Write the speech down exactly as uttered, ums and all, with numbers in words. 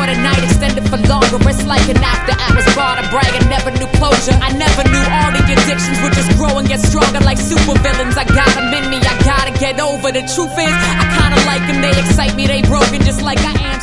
for the night, extended for longer. It's like an after hours bar to brag and never knew closure. I never knew all the addictions would just grow and get stronger like supervillains. I got them in me, I gotta get over. The truth is, I kinda like them, they excite me, they broken just like I am.